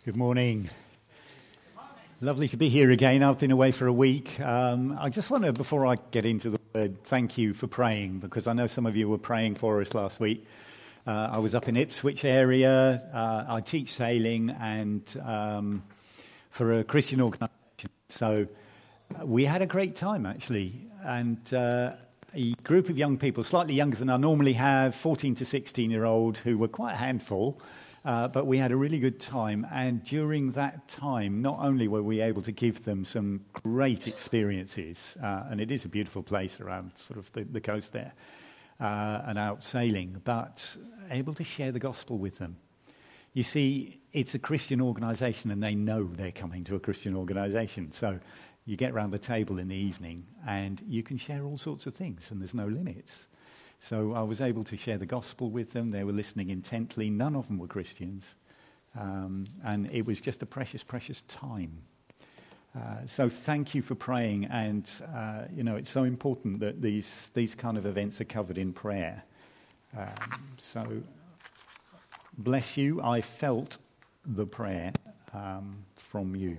Good morning. Lovely to be here again. I've been away for a week. I just want to, before I get into the word, thank you for praying, because I know some of you were praying for us last week. I was up in Ipswich area. I teach sailing and for a Christian organisation. So we had a great time, actually. And a group of young people, slightly younger than I normally have, 14 to 16-year-old, who were quite a handful. But we had a really good time, and during that time, not only were we able to give them some great experiences, and it is a beautiful place around sort of the coast there, and out sailing, but able to share the gospel with them. You see, it's a Christian organisation, and they know they're coming to a Christian organisation, so you get round the table in the evening, and you can share all sorts of things, and there's no limits. So I was able to share the gospel with them. They were listening intently. None of them were Christians. And it was just a precious, precious time. So thank you for praying. And, it's so important that these kind of events are covered in prayer. So bless you. I felt the prayer from you.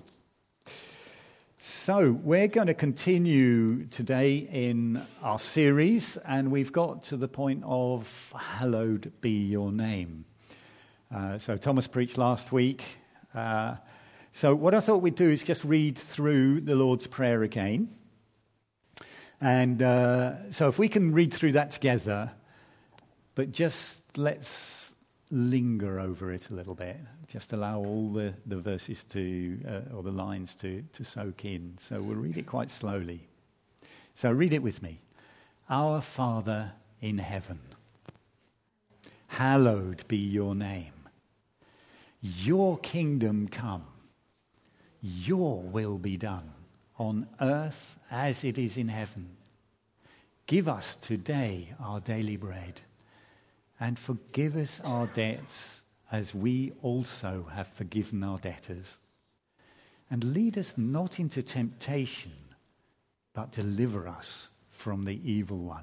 So we're going to continue today in our series, and we've got to the point of hallowed be your name. So Thomas preached last week. So what I thought we'd do is just read through the Lord's Prayer again. And so if we can read through that together, but just let's linger over it a little bit. Just allow all the verses or the lines to soak in. So we'll read it quite slowly. So read it with me. Our Father in heaven, hallowed be your name. Your kingdom come. Your will be done on earth as it is in heaven. Give us today our daily bread, and forgive us our debts as we also have forgiven our debtors. And lead us not into temptation, but deliver us from the evil one.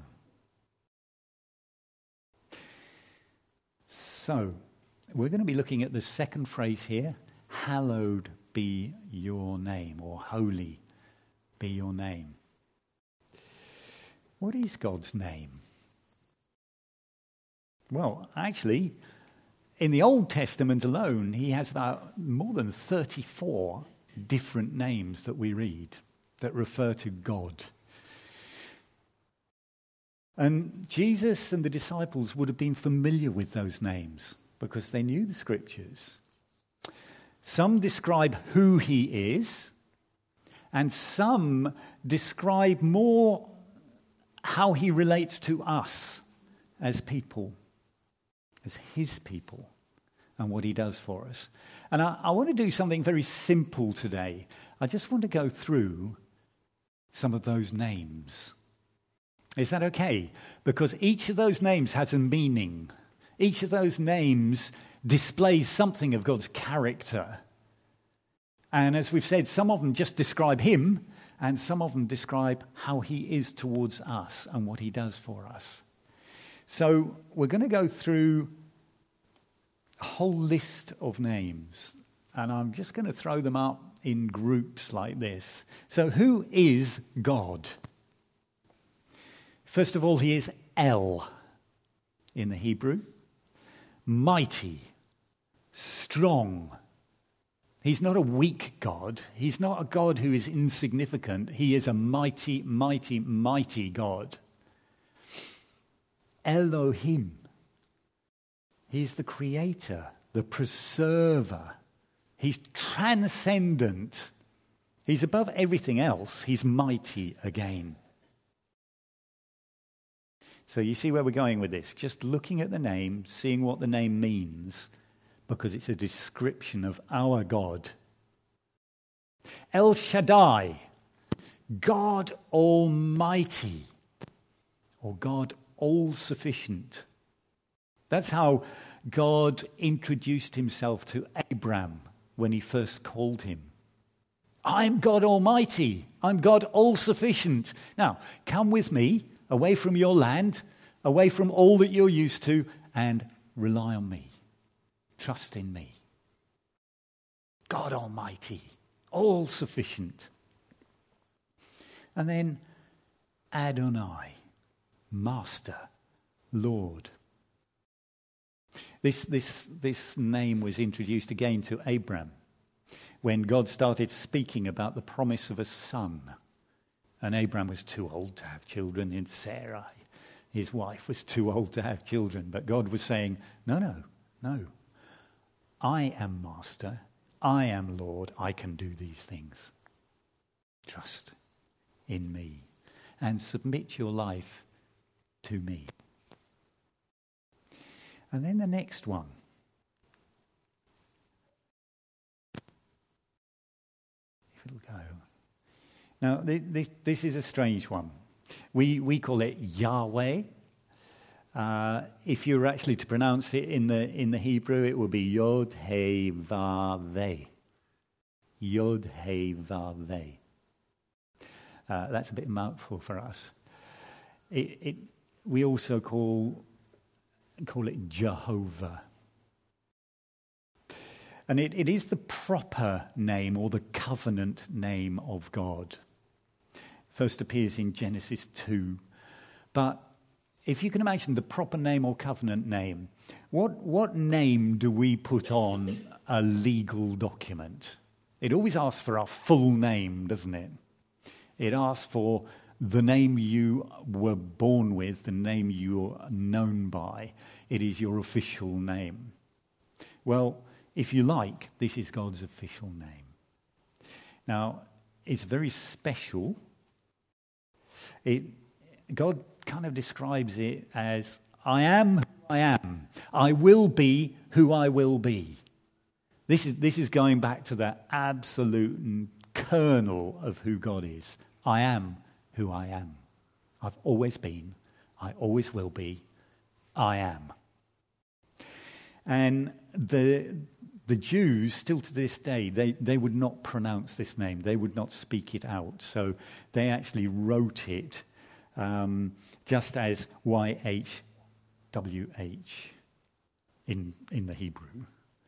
So, we're going to be looking at the second phrase here, hallowed be your name, or holy be your name. What is God's name? Well, actually, in the Old Testament alone, he has about more than 34 different names that we read that refer to God. And Jesus and the disciples would have been familiar with those names because they knew the scriptures. Some describe who he is, and some describe more how he relates to us as people, as his people, and what he does for us. And I want to do something very simple today. I just want to go through some of those names. Is that okay? Because each of those names has a meaning. Each of those names displays something of God's character. And as we've said, some of them just describe him, and some of them describe how he is towards us and what he does for us. So we're going to go through a whole list of names, and I'm just going to throw them up in groups like this. So who is God? First of all, he is El in the Hebrew. Mighty, strong. He's not a weak God. He's not a God who is insignificant. He is a mighty, mighty, mighty God. Elohim. He's the creator, the preserver. He's transcendent. He's above everything else. He's mighty again. So you see where we're going with this. Just looking at the name, seeing what the name means, because it's a description of our God. El Shaddai, God Almighty, or God All-Sufficient. That's how God introduced himself to Abraham when he first called him. I'm God Almighty. I'm God All-Sufficient. Now, come with me, away from your land, away from all that you're used to, and rely on me. Trust in me. God Almighty, all sufficient. And then Adonai, Master, Lord. This name was introduced again to Abram when God started speaking about the promise of a son. And Abram was too old to have children, and Sarah, his wife, was too old to have children. But God was saying, no. I am Master. I am Lord. I can do these things. Trust in me and submit your life to me. And then the next one. If it'll go. Now, this is a strange one. We call it Yahweh. If you were actually to pronounce it in the Hebrew, it would be Yod He Vav Veh. Yod He Vav Veh. That's a bit mouthful for us. We also call it Jehovah. And it is the proper name or the covenant name of God. First appears in Genesis 2. But if you can imagine the proper name or covenant name, what name do we put on a legal document? It always asks for our full name, doesn't it? It asks for the name you were born with, the name you're known by. It is your official name. Well, if you like, this is God's official name. Now, it's very special. God kind of describes it as, I am who I am. I will be who I will be. This is going back to the absolute kernel of who God is. I am who I am. I've always been. I always will be. I am. And the Jews, still to this day, they would not pronounce this name. They would not speak it out. So they actually wrote it just as YHWH in the Hebrew.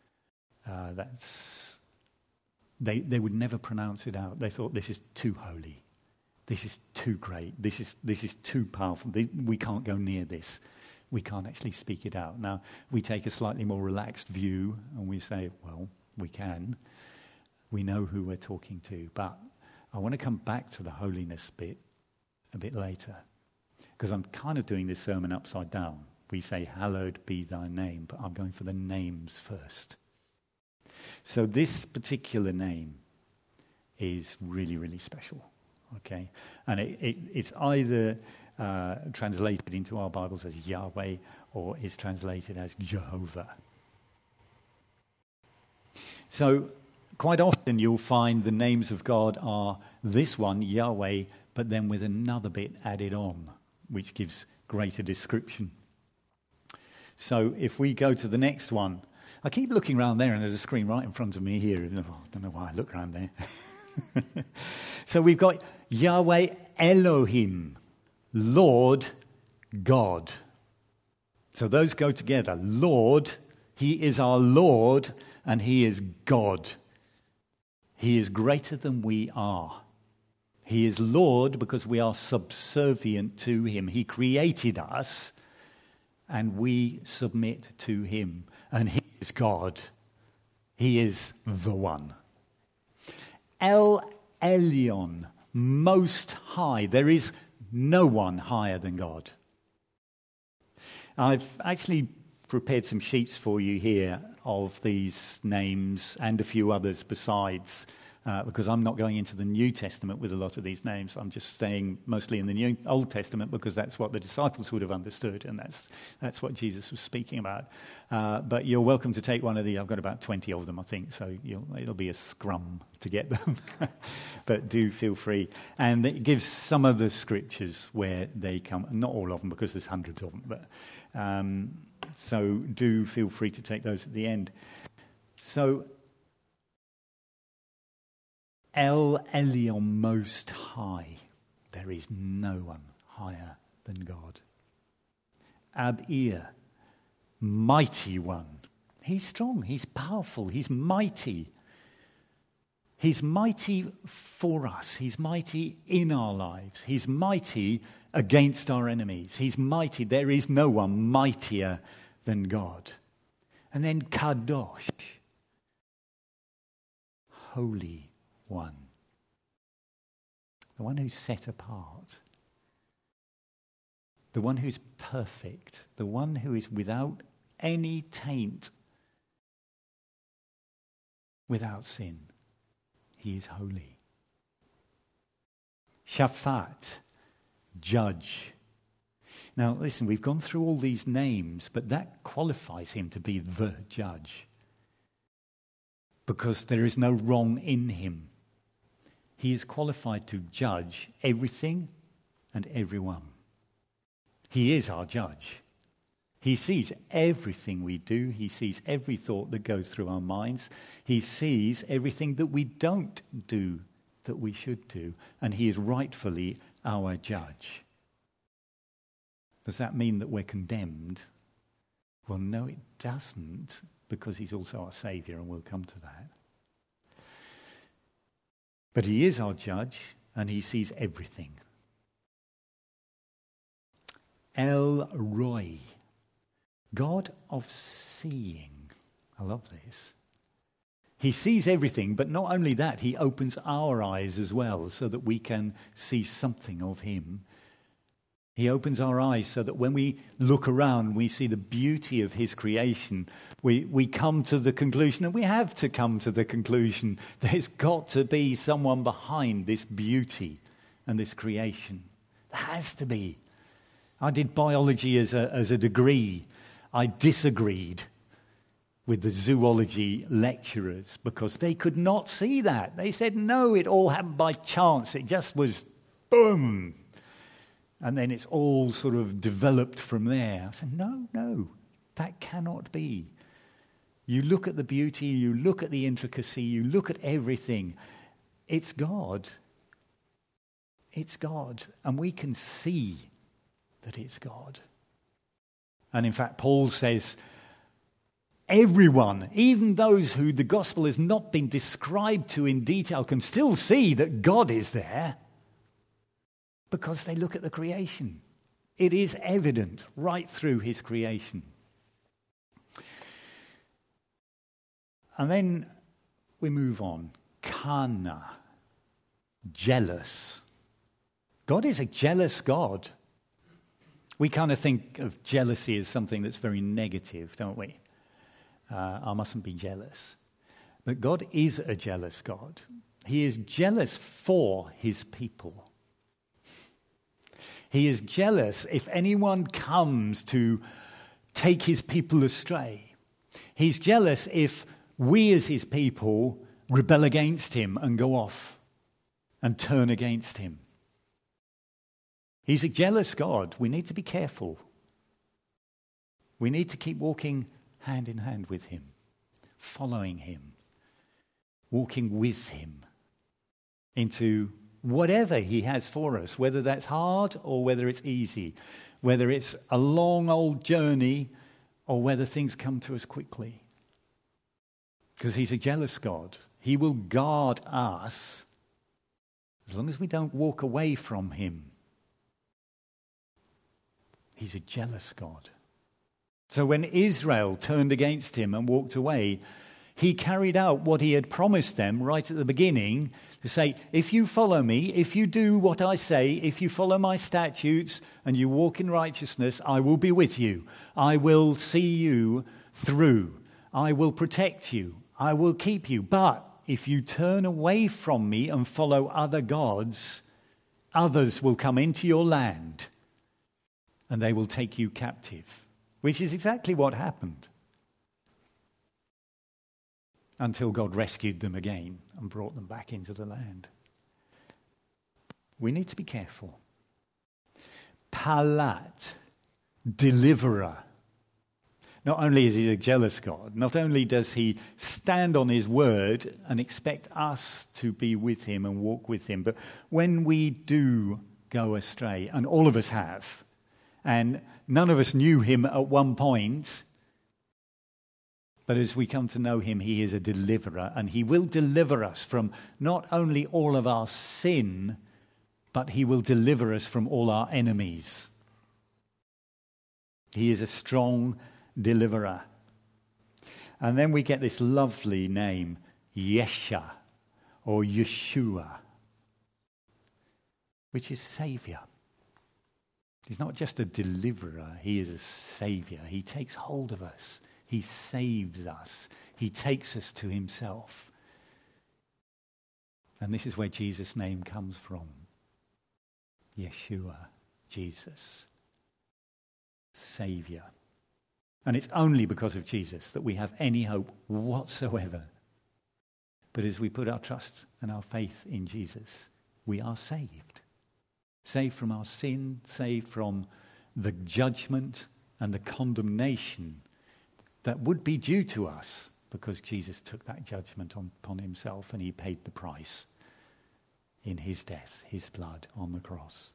They would never pronounce it out. They thought, this is too holy. This is too great. This is too powerful. We can't go near this. We can't actually speak it out. Now, we take a slightly more relaxed view and we say, well, we can. We know who we're talking to. But I want to come back to the holiness bit a bit later, because I'm kind of doing this sermon upside down. We say, hallowed be thy name, but I'm going for the names first. So this particular name is really, really special. Okay, and it's either translated into our Bibles as Yahweh or is translated as Jehovah. So quite often you'll find the names of God are this one, Yahweh, but then with another bit added on, which gives greater description. So if we go to the next one, I keep looking around there and there's a screen right in front of me here. I don't know why I look around there. So we've got Yahweh Elohim, Lord God. So those go together. Lord, he is our Lord and he is God. He is greater than we are. He is Lord because we are subservient to him. He created us and we submit to him. And he is God. He is the one. El Elyon, Most High. There is no one higher than God. I've actually prepared some sheets for you here of these names and a few others besides, because I'm not going into the New Testament with a lot of these names. I'm just staying mostly in the Old Testament because that's what the disciples would have understood, and that's what Jesus was speaking about. But you're welcome to take one of I've got about 20 of them, I think, so it'll be a scrum to get them. But do feel free. And it gives some of the scriptures where they come, not all of them because there's hundreds of them, but so do feel free to take those at the end. So El Elyon, Most High. There is no one higher than God. Ab-Ir, Mighty One. He's strong, he's powerful, he's mighty. He's mighty for us. He's mighty in our lives. He's mighty against our enemies. He's mighty. There is no one mightier than God. And then Kadosh, Holy One. The one who's set apart. The one who's perfect. The one who is without any taint. Without sin. He is holy. Shaphat, Judge. Now listen, we've gone through all these names, but that qualifies him to be the judge. Because there is no wrong in him. He is qualified to judge everything and everyone. He is our judge. He sees everything we do. He sees every thought that goes through our minds. He sees everything that we don't do that we should do. And he is rightfully our judge. Does that mean that we're condemned? Well, no, it doesn't, because he's also our Saviour, and we'll come to that. But he is our judge, and he sees everything. El Roi, God of seeing. I love this. He sees everything, but not only that, he opens our eyes as well so that we can see something of him. He opens our eyes so that when we look around, we see the beauty of his creation. We come to the conclusion, and we have to come to the conclusion, there's got to be someone behind this beauty and this creation. There has to be. I did biology as a degree. I disagreed with the zoology lecturers because they could not see that. They said, no, it all happened by chance. It just was boom. And then it's all sort of developed from there. I said, no, that cannot be. You look at the beauty, you look at the intricacy, you look at everything. It's God. It's God. And we can see that it's God. And in fact, Paul says, everyone, even those who the gospel has not been described to in detail, can still see that God is there because they look at the creation. It is evident right through his creation. And then we move on. Kana, jealous. God is a jealous God. We kind of think of jealousy as something that's very negative, don't we? I mustn't be jealous. But God is a jealous God. He is jealous for his people. He is jealous if anyone comes to take his people astray. He's jealous if we as his people rebel against him and go off and turn against him. He's a jealous God. We need to be careful. We need to keep walking hand in hand with him, following him, walking with him into whatever he has for us, whether that's hard or whether it's easy, whether it's a long old journey or whether things come to us quickly. Because he's a jealous God. He will guard us as long as we don't walk away from him. He's a jealous God. So when Israel turned against him and walked away, he carried out what he had promised them right at the beginning to say, if you follow me, if you do what I say, if you follow my statutes and you walk in righteousness, I will be with you. I will see you through. I will protect you. I will keep you. But if you turn away from me and follow other gods, others will come into your land and they will take you captive, which is exactly what happened until God rescued them again and brought them back into the land. We need to be careful. Palat, deliverer. Not only is he a jealous God, not only does he stand on his word and expect us to be with him and walk with him, but when we do go astray, and all of us have, and none of us knew him at one point, But as we come to know him, he is a deliverer, and he will deliver us from not only all of our sin, but he will deliver us from all our enemies. He is a strong deliverer. And then we get this lovely name, Yesha, or Yeshua, which is Saviour. He's not just a deliverer, he is a Saviour. He takes hold of us. He saves us. He takes us to himself. And this is where Jesus' name comes from. Yeshua, Jesus, Saviour. And it's only because of Jesus that we have any hope whatsoever. But as we put our trust and our faith in Jesus, we are saved. Saved from our sin, saved from the judgment and the condemnation that would be due to us, because Jesus took that judgment upon himself and he paid the price in his death, his blood on the cross.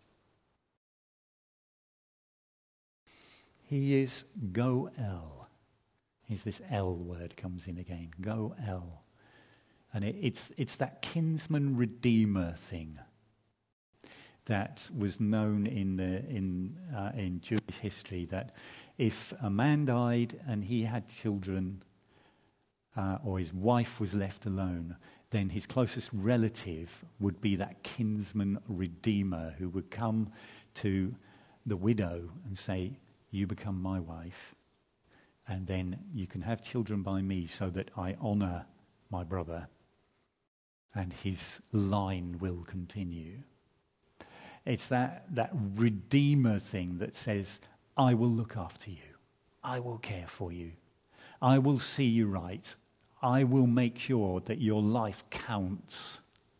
He is Goel. Here's this L word comes in again, Goel. And it's that kinsman redeemer thing that was known in Jewish history, that if a man died and he had children, or his wife was left alone, then his closest relative would be that kinsman redeemer who would come to the widow and say, you become my wife, and then you can have children by me so that I honor my brother and his line will continue. It's that redeemer thing that says, I will look after you. I will care for you. I will see you right. I will make sure that your life counts.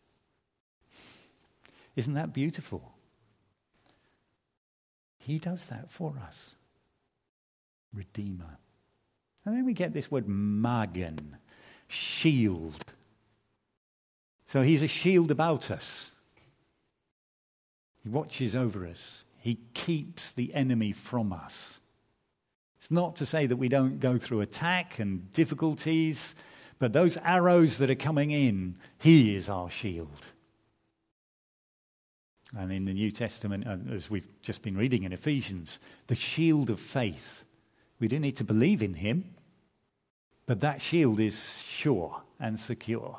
Isn't that beautiful? He does that for us. Redeemer. And then we get this word magen, shield. So he's a shield about us. He watches over us. He keeps the enemy from us. It's not to say that we don't go through attack and difficulties, but those arrows that are coming in, he is our shield. And in the New Testament, as we've just been reading in Ephesians, the shield of faith. We do need to believe in him, but that shield is sure and secure.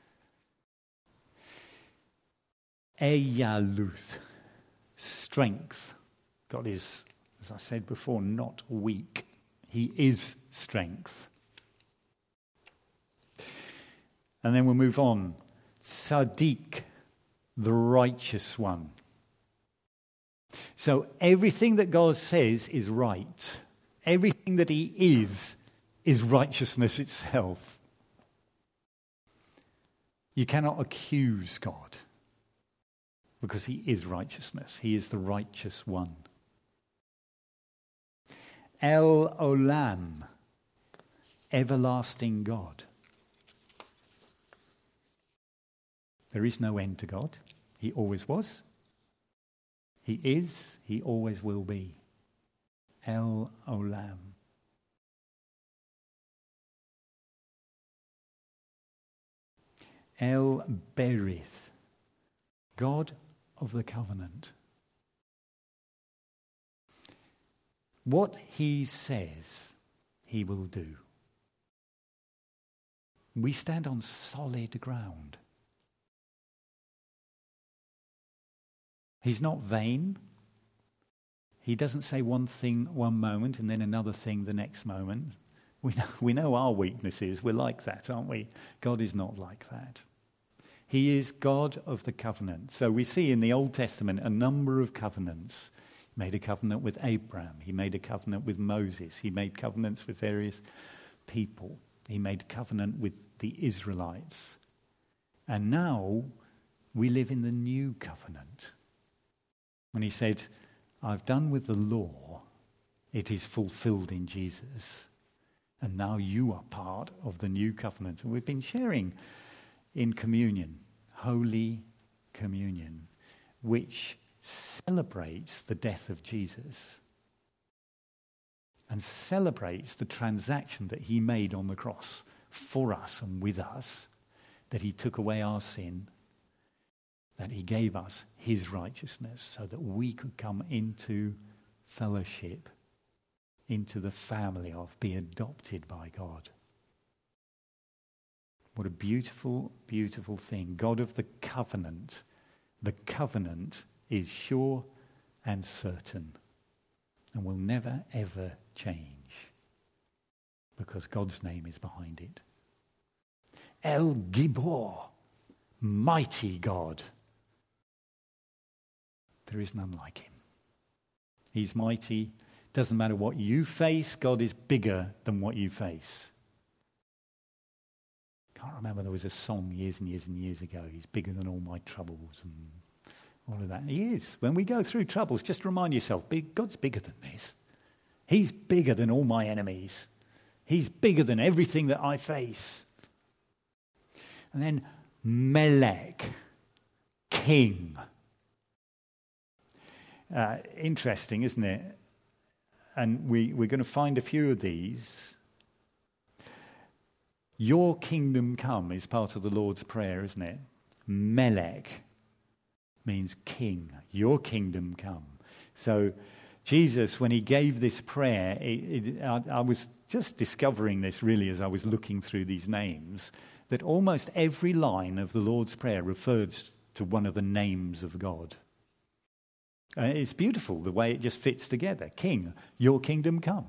Eyaluth, strength. God is, as I said before, not weak. He is strength. And then we'll move on. Tzaddik, the righteous one. So everything that God says is right. Everything that he is righteousness itself. You cannot accuse God, because he is righteousness. He is the righteous one. El Olam, everlasting God. There is no end to God. He always was. He is. He always will be. El Olam. El Berith, God of the covenant. What he says, he will do. We stand on solid ground. He's not vain. He doesn't say one thing one moment and then another thing the next moment. We know our weaknesses. We're like that, aren't we? God is not like that. He is God of the covenant. So we see in the Old Testament a number of covenants. He made a covenant with Abraham. He made a covenant with Moses. He made covenants with various people. He made a covenant with the Israelites. And now we live in the new covenant. When he said, I've done with the law, it is fulfilled in Jesus. And now you are part of the new covenant. And we've been sharing in communion, Holy Communion, which celebrates the death of Jesus. and celebrates the transaction that he made on the cross for us and with us, that he took away our sin, that he gave us his righteousness so that we could come into fellowship, into the family of, be adopted by God. What a beautiful, beautiful thing. God of the covenant. The covenant is sure and certain and will never, ever change because God's name is behind it. El Gibor, mighty God. There is none like him. He's mighty. Doesn't matter what you face, God is bigger than what you face. Can't remember, there was a song years and years and years ago. He's bigger than all my troubles and all of that. He is. When we go through troubles, just remind yourself, God's bigger than this. He's bigger than all my enemies. He's bigger than everything that I face. And then Melech, king. Interesting, isn't it? And we're going to find a few of these. Your kingdom come is part of the Lord's Prayer, isn't it? Melech means king. Your kingdom come. So Jesus, when he gave this prayer, I was just discovering this really as I was looking through these names, that almost every line of the Lord's Prayer refers to one of the names of God. It's beautiful the way it just fits together. King, your kingdom come.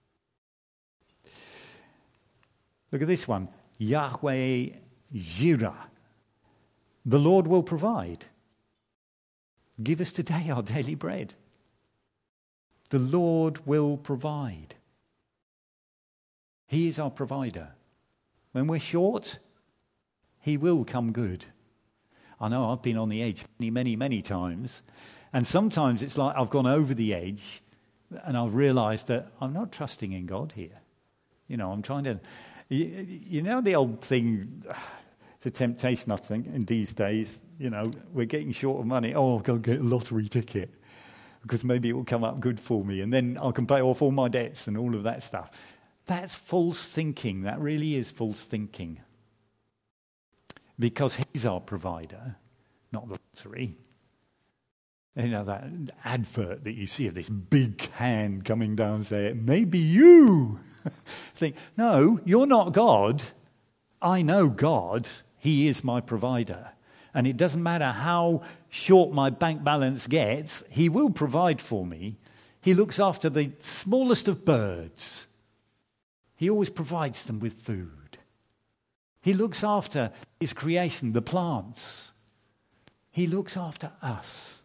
Look at this one. Yahweh Jireh. The Lord will provide. Give us today our daily bread. The Lord will provide. He is our provider. When we're short, he will come good. I know I've been on the edge many, many times. And sometimes it's like I've gone over the edge and I've realized that I'm not trusting in God here. You know, I'm trying to... You know the old thing, it's a temptation, I think, in these days. You know, we're getting short of money. Oh, I'll go get a lottery ticket because maybe it will come up good for me and then I can pay off all my debts and all of that stuff. That's false thinking. That really is false thinking. Because he's our provider, not the lottery. You know, that advert that you see of this big hand coming down saying, maybe you. Think, no, you're not God. I know God. He is my provider. And it doesn't matter how short my bank balance gets, he will provide for me. He looks after the smallest of birds. He always provides them with food. He looks after his creation, the plants. He looks after us.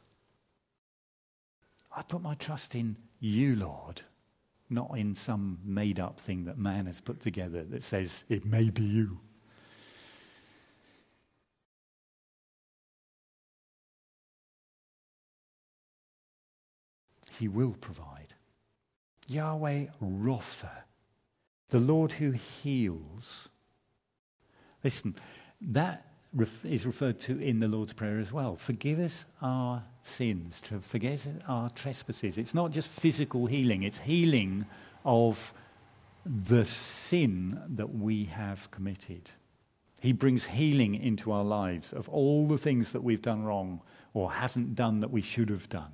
I put my trust in you, Lord, not in some made-up thing that man has put together that says it may be you. He will provide. Yahweh Rapha, the Lord who heals. Listen, that is referred to in the Lord's Prayer as well. Forgive us our sins, to forgive us our trespasses. It's not just physical healing, it's healing of the sin that we have committed. He brings healing into our lives of all the things that we've done wrong or haven't done that we should have done.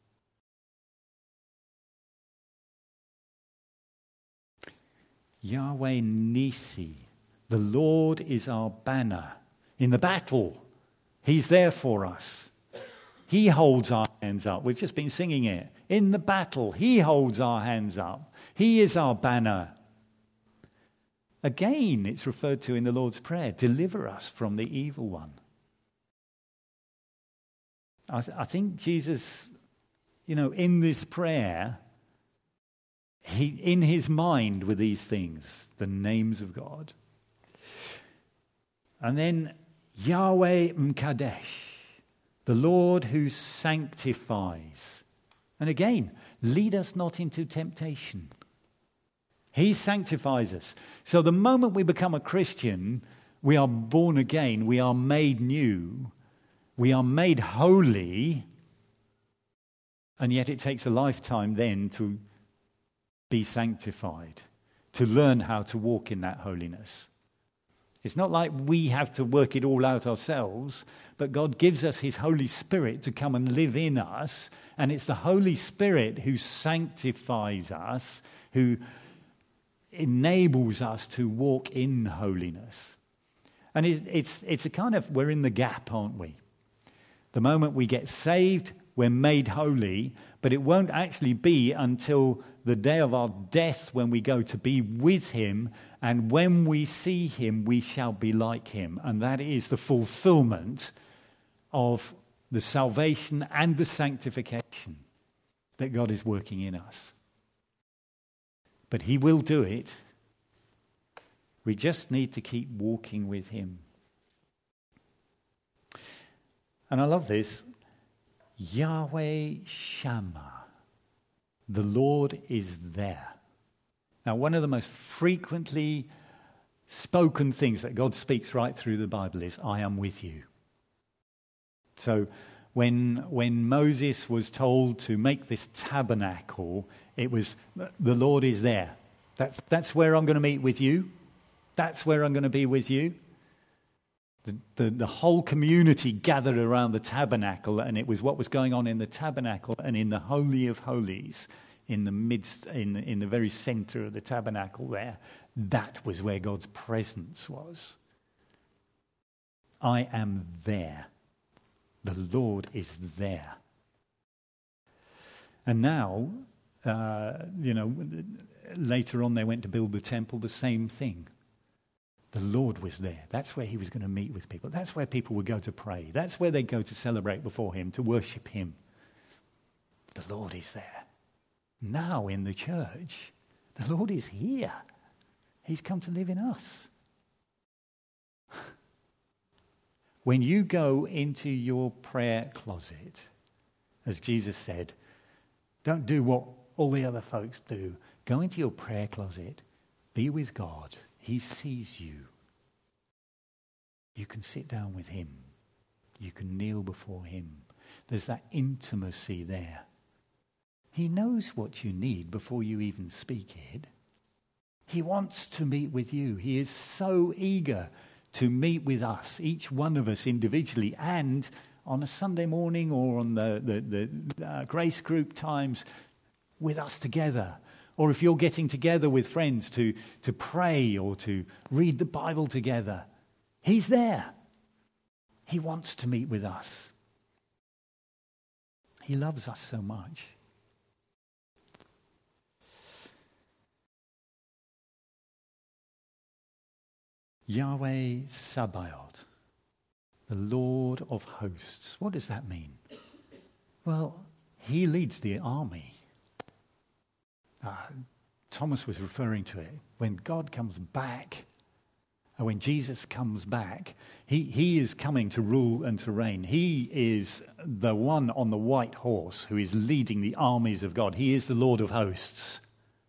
Yahweh Nisi, the Lord is our banner. In the battle, he's there for us. He holds our hands up. We've just been singing it. In the battle, he holds our hands up. He is our banner. Again, it's referred to in the Lord's Prayer. Deliver us from the evil one. I think Jesus, in this prayer, he, in his mind were these things, the names of God. And then Yahweh M'Kadesh, the Lord who sanctifies. And again, lead us not into temptation. He sanctifies us. So the moment we become a Christian, we are born again, we are made new, we are made holy, and yet it takes a lifetime then to be sanctified, to learn how to walk in that holiness. It's not like we have to work it all out ourselves, but God gives us his Holy Spirit to come and live in us, and it's the Holy Spirit who sanctifies us, who enables us to walk in holiness. And it's a kind of, we're in the gap, aren't we? The moment we get saved, we're made holy, but it won't actually be until the day of our death when we go to be with him, and when we see him, we shall be like him. And that is the fulfillment of the salvation and the sanctification that God is working in us. But he will do it. We just need to keep walking with him. And I love this. Yahweh Shammah. The Lord is there. Now, one of the most frequently spoken things that God speaks right through the Bible is, I am with you. So when Moses was told to make this tabernacle, it was, the Lord is there. That's where I'm going to meet with you. That's where I'm going to be with you. The whole community gathered around the tabernacle, and it was what was going on in the tabernacle and in the Holy of Holies, in the midst, in the very center of the tabernacle there. That was where God's presence was. I am there. The Lord is there. And now, later on they went to build the temple, the same thing. The Lord was there. That's where he was going to meet with people. That's where people would go to pray. That's where they'd go to celebrate before him, to worship him. The Lord is there. Now in the church, the Lord is here. He's come to live in us. When you go into your prayer closet, as Jesus said, don't do what all the other folks do. Go into your prayer closet, be with God. He sees you. You can sit down with him. You can kneel before him. There's that intimacy there. He knows what you need before you even speak it. He wants to meet with you. He is so eager to meet with us, each one of us individually, and on a Sunday morning or on the grace group times with us together. Or if you're getting together with friends to pray or to read the Bible together, he's there. He wants to meet with us. He loves us so much. Yahweh Sabaoth, the Lord of hosts. What does that mean? Well, he leads the army. Thomas was referring to it. When God comes back, or when Jesus comes back, he is coming to rule and to reign. He is the one on the white horse who is leading the armies of God. He is the Lord of hosts.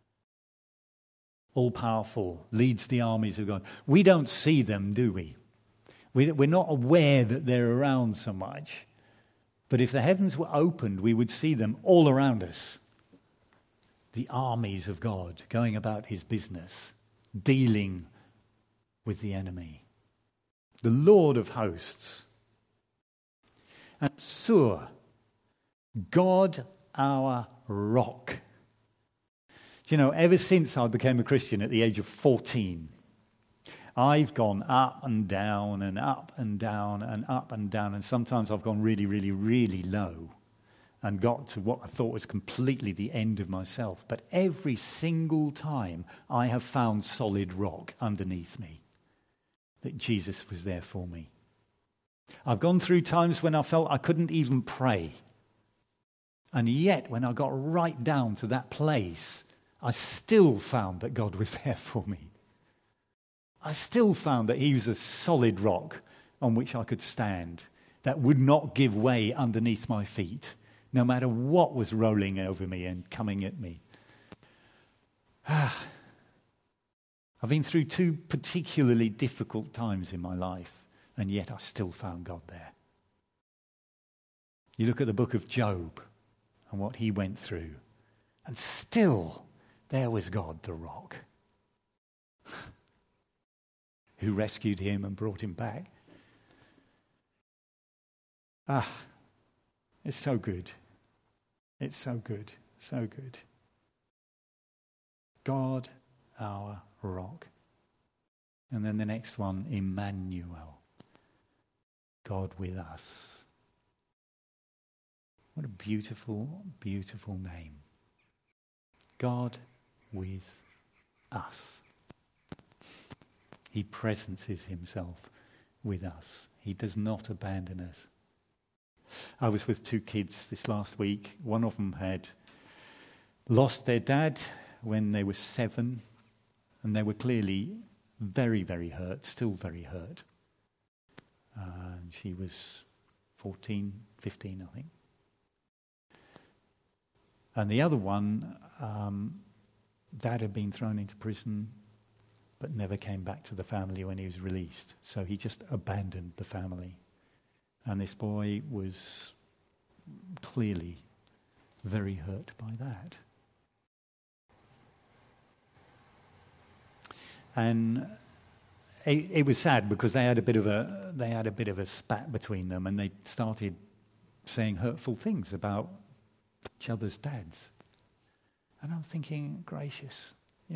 All-powerful, leads the armies of God. We don't see them, do we? We're not aware that they're around so much. But if the heavens were opened, we would see them all around us. The armies of God going about his business, dealing with the enemy. The Lord of hosts. And Sur, God our rock. You know, ever since I became a Christian at the age of 14, I've gone up and down and up and down and up and down, and sometimes I've gone really, really, really low and got to what I thought was completely the end of myself. But every single time I have found solid rock underneath me, that Jesus was there for me. I've gone through times when I felt I couldn't even pray. And yet, when I got right down to that place, I still found that God was there for me. I still found that he was a solid rock on which I could stand, that would not give way underneath my feet, no matter what was rolling over me and coming at me. I've been through 2 particularly difficult times in my life, and yet I still found God there. You look at the book of Job and what he went through, and still There was God, the rock, who rescued him and brought him back. It's so good. It's so good, so good. God, our rock. And then the next one, Emmanuel, God with us. What a beautiful, beautiful name. God with us. He presences himself with us. He does not abandon us. I was with two kids this last week. One of them had lost their dad when they were 7, and they were clearly very, very hurt, still very hurt. And she was 14, 15, I think. And the other one, Dad had been thrown into prison, but never came back to the family when he was released. So he just abandoned the family. And this boy was clearly very hurt by that. And it was sad because they had a bit of a spat between them, and they started saying hurtful things about each other's dads. And I'm thinking, gracious,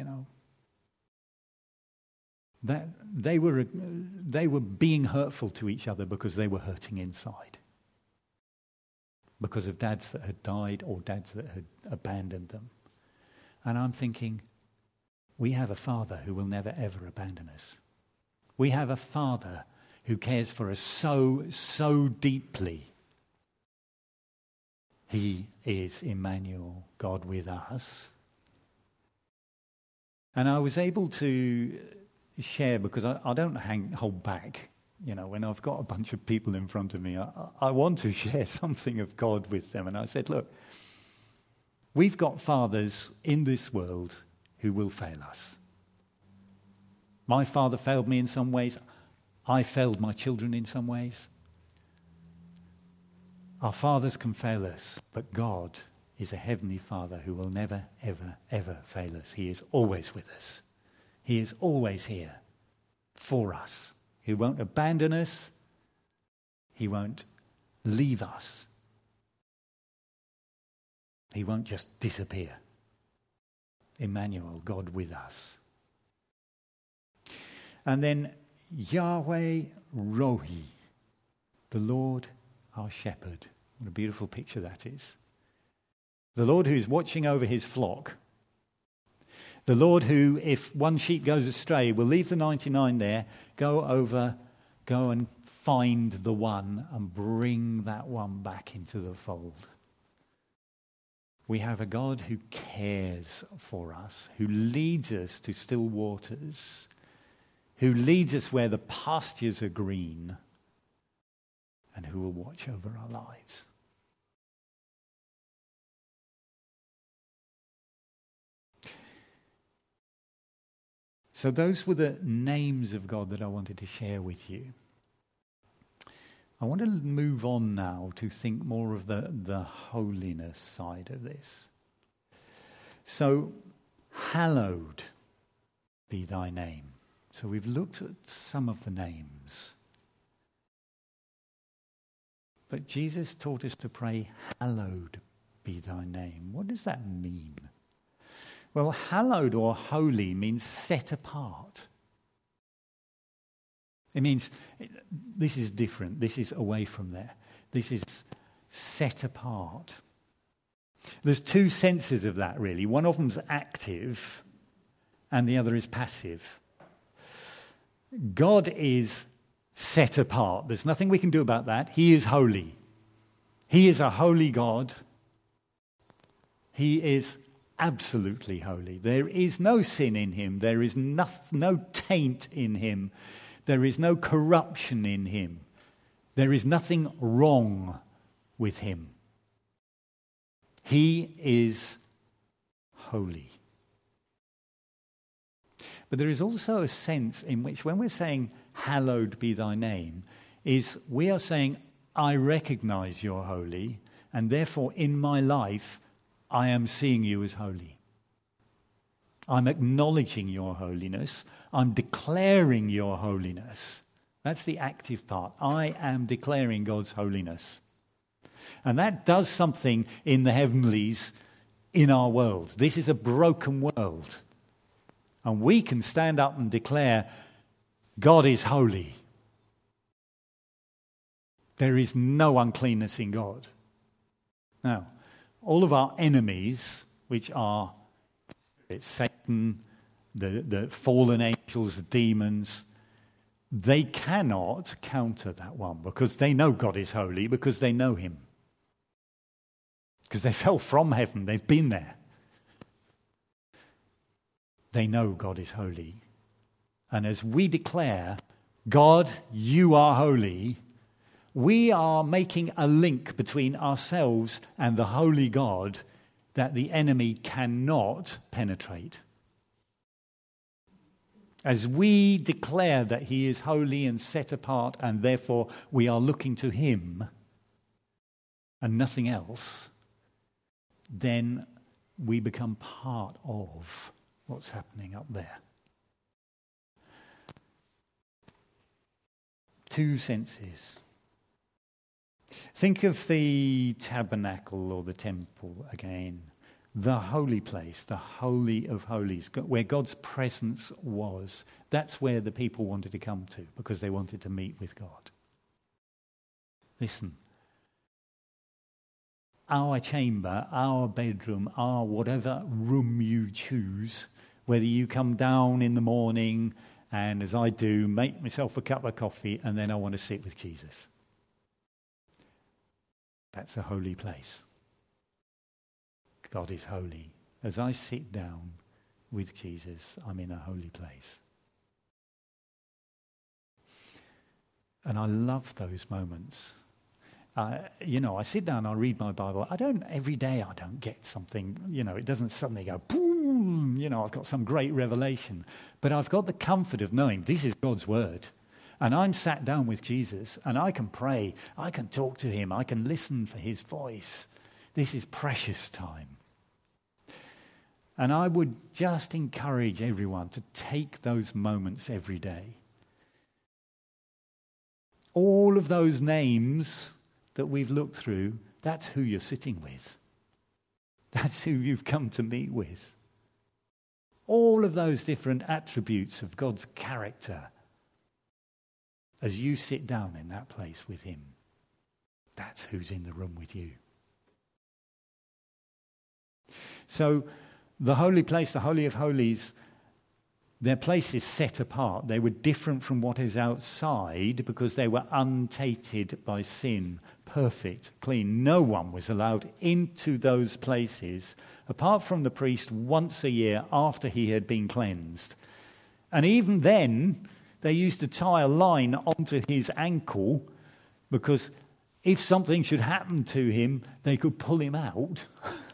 that they were being hurtful to each other because they were hurting inside, because of dads that had died or dads that had abandoned them. And I'm thinking, we have a Father who will never ever abandon us. We have a Father who cares for us so, so deeply. He is Emmanuel, God with us. And I was able to share, because I don't hold back. When I've got a bunch of people in front of me, I want to share something of God with them. And I said, look, we've got fathers in this world who will fail us. My father failed me in some ways. I failed my children in some ways. Our fathers can fail us, but God is a heavenly Father who will never, ever, ever fail us. He is always with us. He is always here for us. He won't abandon us. He won't leave us. He won't just disappear. Emmanuel, God with us. And then Yahweh Rohi, the Lord our shepherd. What a beautiful picture that is. The Lord who's watching over his flock. The Lord who, if one sheep goes astray, will leave the 99 there, go and find the one and bring that one back into the fold. We have a God who cares for us, who leads us to still waters, who leads us where the pastures are green, and who will watch over our lives. So those were the names of God that I wanted to share with you. I want to move on now to think more of the holiness side of this. So, hallowed be thy name. So we've looked at some of the names. But Jesus taught us to pray, hallowed be thy name. What does that mean? Well, hallowed or holy means set apart. It means this is different. This is away from there. This is set apart. There's two senses of that, really. One of them's active and the other is passive. God is set apart. There's nothing we can do about that. He is holy. He is a holy God. He is absolutely holy. There is no sin in him. There is no taint in him. There is no corruption in him. There is nothing wrong with him. He is holy. But there is also a sense in which when we're saying, hallowed be thy name, is we are saying, I recognize you're holy, and therefore in my life, I am seeing you as holy. I'm acknowledging your holiness. I'm declaring your holiness. That's the active part. I am declaring God's holiness. And that does something in the heavenlies in our world. This is a broken world. And we can stand up and declare, God is holy. There is no uncleanness in God. Now, all of our enemies, which are Satan, the fallen angels, the demons, they cannot counter that one because they know God is holy, because they know him. Because they fell from heaven, they've been there. They know God is holy. And as we declare, God, you are holy, we are making a link between ourselves and the holy God that the enemy cannot penetrate. As we declare that he is holy and set apart, and therefore we are looking to him and nothing else, then we become part of what's happening up there. Two senses. Think of the tabernacle or the temple again. The holy place, the Holy of Holies, where God's presence was. That's where the people wanted to come to because they wanted to meet with God. Listen. Our chamber, our bedroom, our whatever room you choose, whether you come down in the morning and, as I do, make myself a cup of coffee and then I want to sit with Jesus. That's a holy place. God is holy. As I sit down with Jesus, I'm in a holy place. And I love those moments. I sit down, I read my Bible. Every day I don't get something, it doesn't suddenly go, boom, I've got some great revelation. But I've got the comfort of knowing this is God's word. And I'm sat down with Jesus and I can pray, I can talk to him, I can listen for his voice. This is precious time. And I would just encourage everyone to take those moments every day. All of those names that we've looked through, that's who you're sitting with. That's who you've come to meet with. All of those different attributes of God's character, as you sit down in that place with him, that's who's in the room with you. So the holy place, the Holy of Holies, their place is set apart. They were different from what is outside because they were untainted by sin, perfect, clean. No one was allowed into those places apart from the priest once a year after he had been cleansed. And even then, they used to tie a line onto his ankle because if something should happen to him, they could pull him out.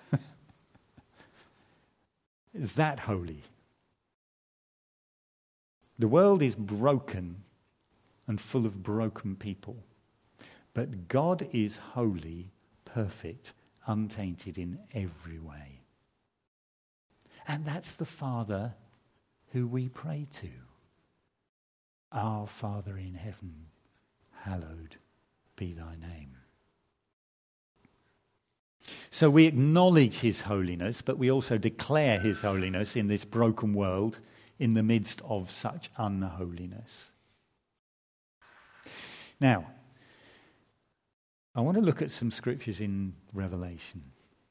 Is that holy? The world is broken and full of broken people. But God is holy, perfect, untainted in every way. And that's the Father who we pray to. Our Father in heaven, hallowed be thy name. So we acknowledge his holiness, but we also declare his holiness in this broken world in the midst of such unholiness. Now, I want to look at some scriptures in Revelation.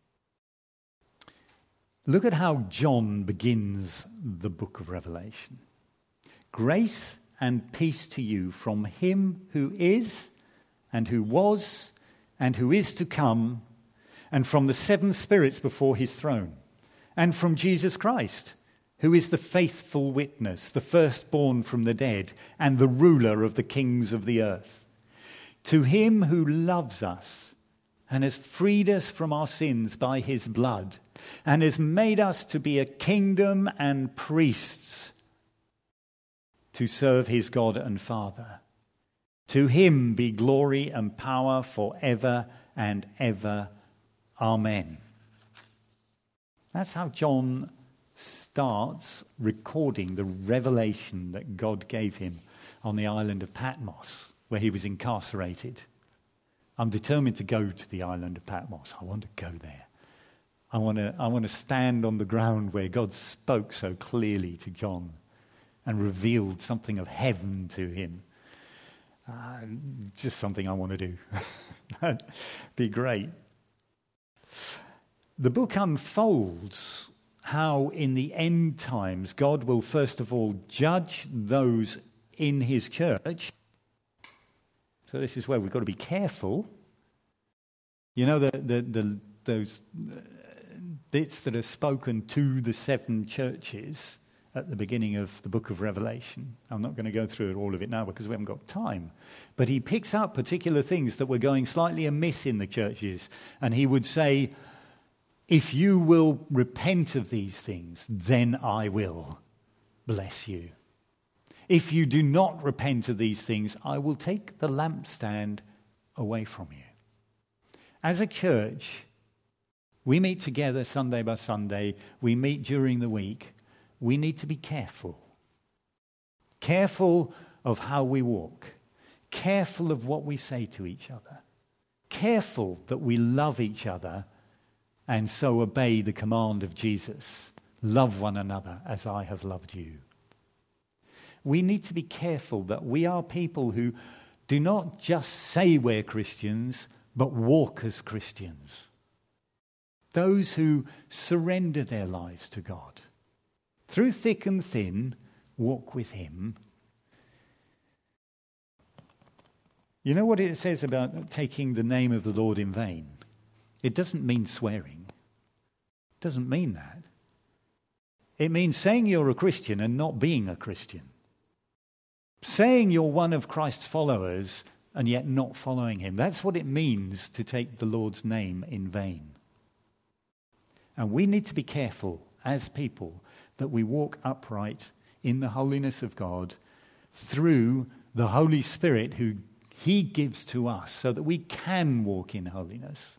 Look at how John begins the book of Revelation. Grace and peace to you from him who is, and who was, and who is to come, and from the seven spirits before his throne, and from Jesus Christ, who is the faithful witness, the firstborn from the dead, and the ruler of the kings of the earth. To him who loves us and has freed us from our sins by his blood, and has made us to be a kingdom and priests to serve his God and Father. To him be glory and power forever and ever. Amen. That's how John starts recording the revelation that God gave him on the island of Patmos, where he was incarcerated. I'm determined to go to the island of Patmos. I want to go there. I want to stand on the ground where God spoke so clearly to John and revealed something of heaven to him. Just something I want to do. That'd be great. The book unfolds how in the end times God will first of all judge those in his church. So this is where we've got to be careful. You know, those bits that are spoken to the 7 churches at the beginning of the book of Revelation. I'm not going to go through all of it now because we haven't got time. But he picks up particular things that were going slightly amiss in the churches. And he would say, if you will repent of these things, then I will bless you. If you do not repent of these things, I will take the lampstand away from you. As a church, we meet together Sunday by Sunday. We meet during the week. We need to be careful. Careful of how we walk. Careful of what we say to each other. Careful that we love each other and so obey the command of Jesus. Love one another as I have loved you. We need to be careful that we are people who do not just say we're Christians, but walk as Christians. Those who surrender their lives to God. Through thick and thin, walk with him. You know what it says about taking the name of the Lord in vain? It doesn't mean swearing. It doesn't mean that. It means saying you're a Christian and not being a Christian. Saying you're one of Christ's followers and yet not following him. That's what it means to take the Lord's name in vain. And we need to be careful as people that we walk upright in the holiness of God through the Holy Spirit who he gives to us so that we can walk in holiness.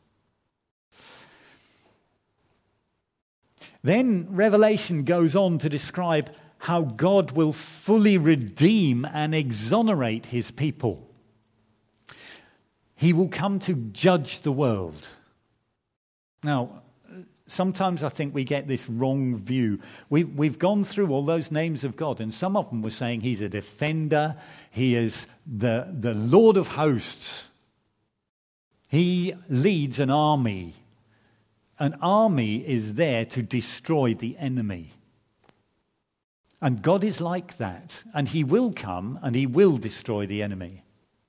Then Revelation goes on to describe how God will fully redeem and exonerate his people. He will come to judge the world. Now, sometimes I think we get this wrong view. We've gone through all those names of God, and some of them were saying he's a defender, he is the Lord of hosts. He leads an army. An army is there to destroy the enemy. And God is like that, and he will come and he will destroy the enemy.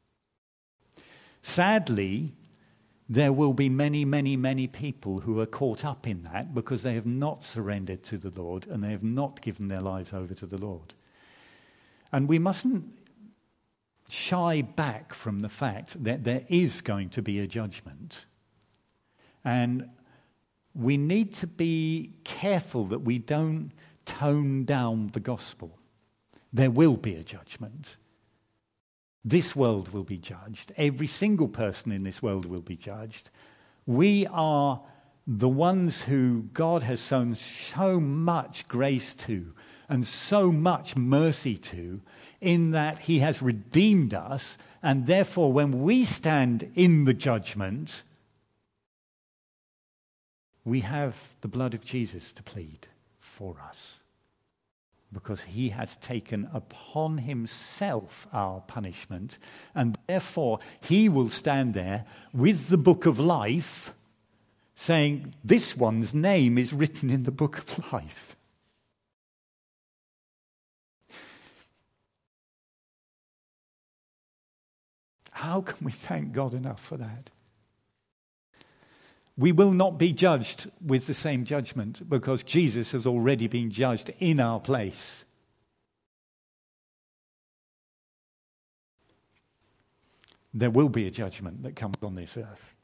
Sadly, there will be many, many, many people who are caught up in that because they have not surrendered to the Lord and they have not given their lives over to the Lord. And we mustn't shy back from the fact that there is going to be a judgment. And we need to be careful that we don't tone down the gospel. There will be a judgment. This world will be judged. Every single person in this world will be judged. We are the ones who God has shown so much grace to and so much mercy to, in that he has redeemed us, and therefore when we stand in the judgment, we have the blood of Jesus to plead for us. Because he has taken upon himself our punishment, and therefore he will stand there with the book of life saying, this one's name is written in the book of life. How can we thank God enough for that? We will not be judged with the same judgment because Jesus has already been judged in our place. There will be a judgment that comes on this earth.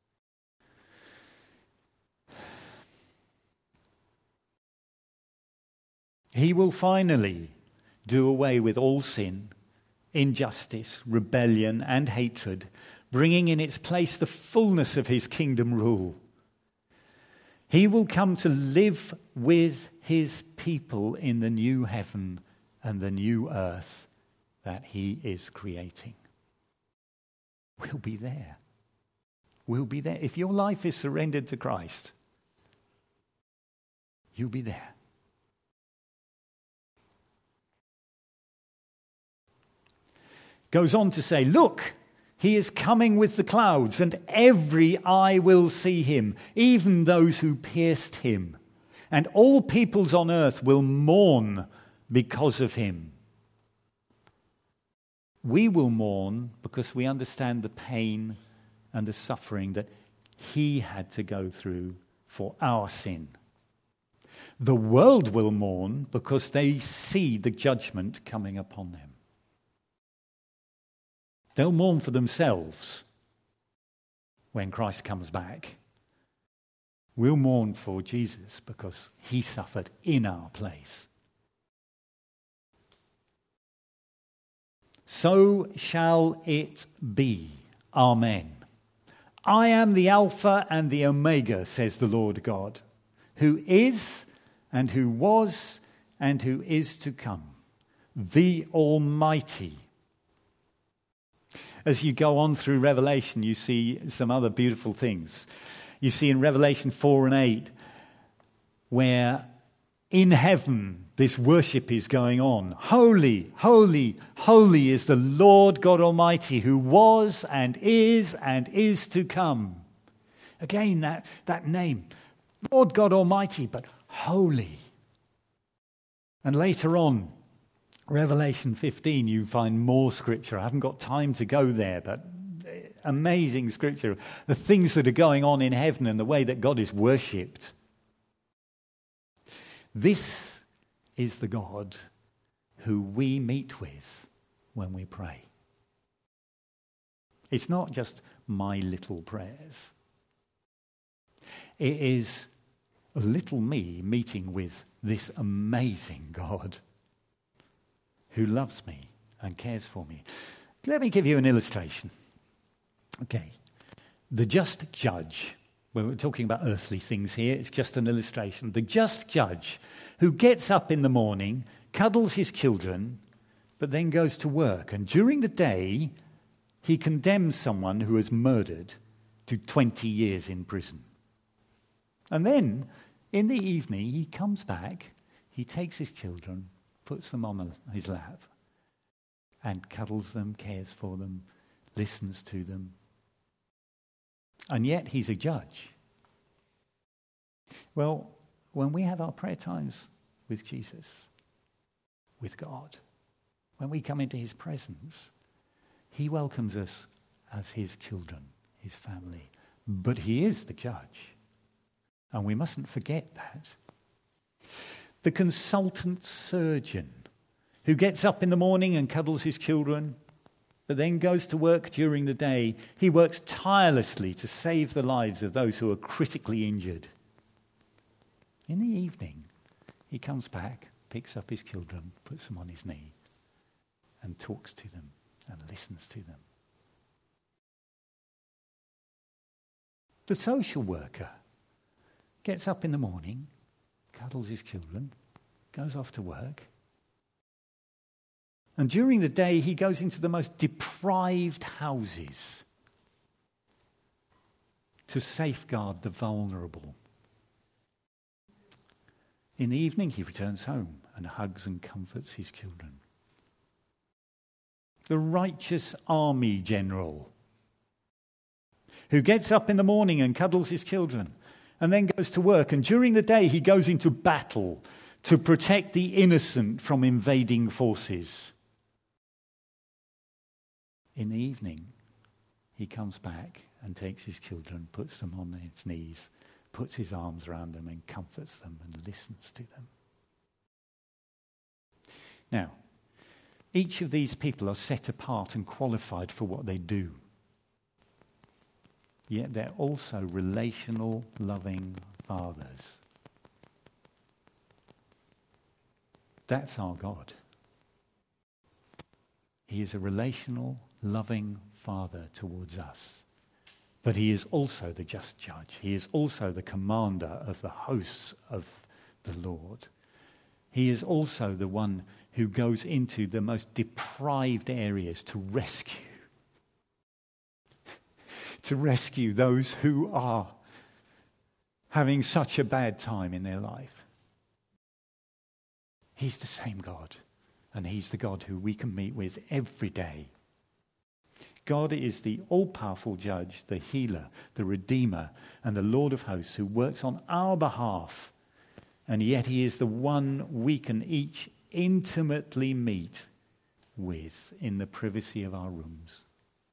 He will finally do away with all sin, injustice, rebellion, and hatred, bringing in its place the fullness of his kingdom rule. He will come to live with his people in the new heaven and the new earth that he is creating. We'll be there. We'll be there. If your life is surrendered to Christ, you'll be there. Goes on to say, look, he is coming with the clouds, and every eye will see him, even those who pierced him. And all peoples on earth will mourn because of him. We will mourn because we understand the pain and the suffering that he had to go through for our sin. The world will mourn because they see the judgment coming upon them. They'll mourn for themselves when Christ comes back. We'll mourn for Jesus because he suffered in our place. So shall it be. Amen. I am the Alpha and the Omega, says the Lord God, who is and who was and who is to come, the Almighty. As you go on through Revelation, you see some other beautiful things. You see in Revelation 4 and 8, where in heaven this worship is going on. Holy, holy, holy is the Lord God Almighty, who was and is to come. Again, that name, Lord God Almighty, but holy. And later on, Revelation 15, you find more scripture. I haven't got time to go there, but amazing scripture. The things that are going on in heaven and the way that God is worshipped. This is the God who we meet with when we pray. It's not just my little prayers. It is a little me meeting with this amazing God who loves me and cares for me. Let me give you an illustration. Okay. The just judge, when we're talking about earthly things here, it's just an illustration. The just judge who gets up in the morning, cuddles his children, but then goes to work. And during the day, he condemns someone who has murdered to 20 years in prison. And then, in the evening, he comes back, he takes his children, puts them on his lap, and cuddles them, cares for them, listens to them. And yet he's a judge. Well, when we have our prayer times with Jesus, with God, when we come into his presence, he welcomes us as his children, his family. But he is the judge. And we mustn't forget that. The consultant surgeon who gets up in the morning and cuddles his children, but then goes to work during the day. He works tirelessly to save the lives of those who are critically injured. In the evening, he comes back, picks up his children, puts them on his knee, and talks to them and listens to them. The social worker gets up in the morning, cuddles his children, goes off to work. And during the day, he goes into the most deprived houses to safeguard the vulnerable. In the evening, he returns home and hugs and comforts his children. The righteous army general who gets up in the morning and cuddles his children and then goes to work. And during the day, he goes into battle to protect the innocent from invading forces. In the evening, he comes back and takes his children, puts them on his knees, puts his arms around them and comforts them and listens to them. Now, each of these people are set apart and qualified for what they do. Yet they're also relational, loving fathers. That's our God. He is a relational, loving Father towards us. But he is also the just judge. He is also the commander of the hosts of the Lord. He is also the one who goes into the most deprived areas to rescue those who are having such a bad time in their life. He's the same God, and he's the God who we can meet with every day. God is the all-powerful judge, the healer, the redeemer, and the Lord of hosts who works on our behalf. And yet he is the one we can each intimately meet with in the privacy of our rooms.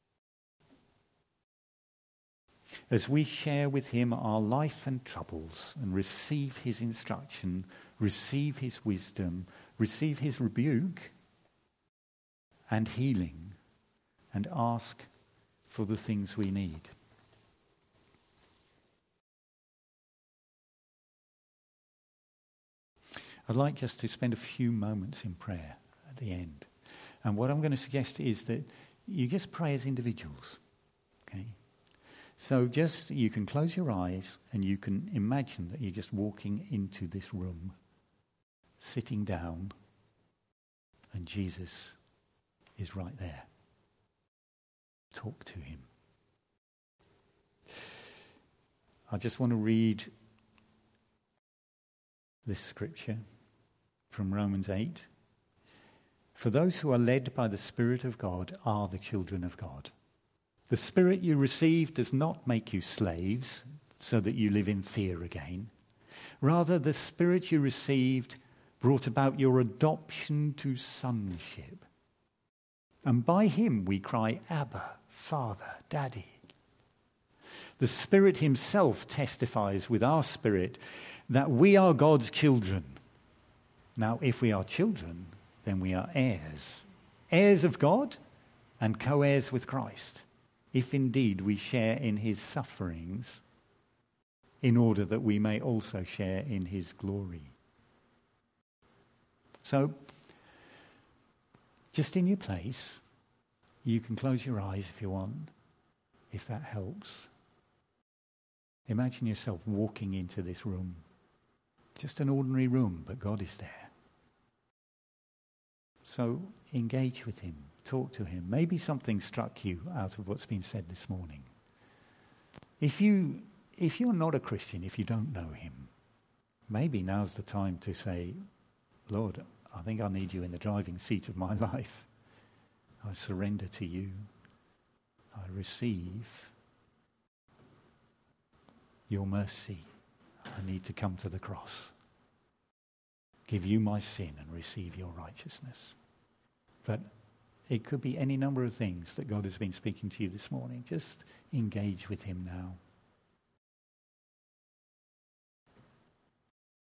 As we share with him our life and troubles and receive his instruction, receive his wisdom, receive his rebuke and healing, and ask for the things we need. I'd like just to spend a few moments in prayer at the end. And what I'm going to suggest is that you just pray as individuals. Okay? So just, you can close your eyes and you can imagine that you're just walking into this room, sitting down, and Jesus is right there. Talk to him. I just want to read this scripture from Romans 8. For those who are led by the Spirit of God are the children of God. The Spirit you received does not make you slaves so that you live in fear again. Rather, the Spirit you received brought about your adoption to sonship. And by him we cry, Abba, Father, Daddy. The Spirit himself testifies with our spirit that we are God's children. Now, if we are children, then we are heirs. Heirs of God and co-heirs with Christ, if indeed we share in his sufferings, in order that we may also share in his glory. So, just in your place, you can close your eyes if you want, if that helps. Imagine yourself walking into this room. Just an ordinary room, but God is there. So engage with him, talk to him. Maybe something struck you out of what's been said this morning. If you're not a Christian, if you don't know him, maybe now's the time to say, Lord, I think I need you in the driving seat of my life. I surrender to you. I receive your mercy. I need to come to the cross. Give you my sin and receive your righteousness. But it could be any number of things that God has been speaking to you this morning. Just engage with him now.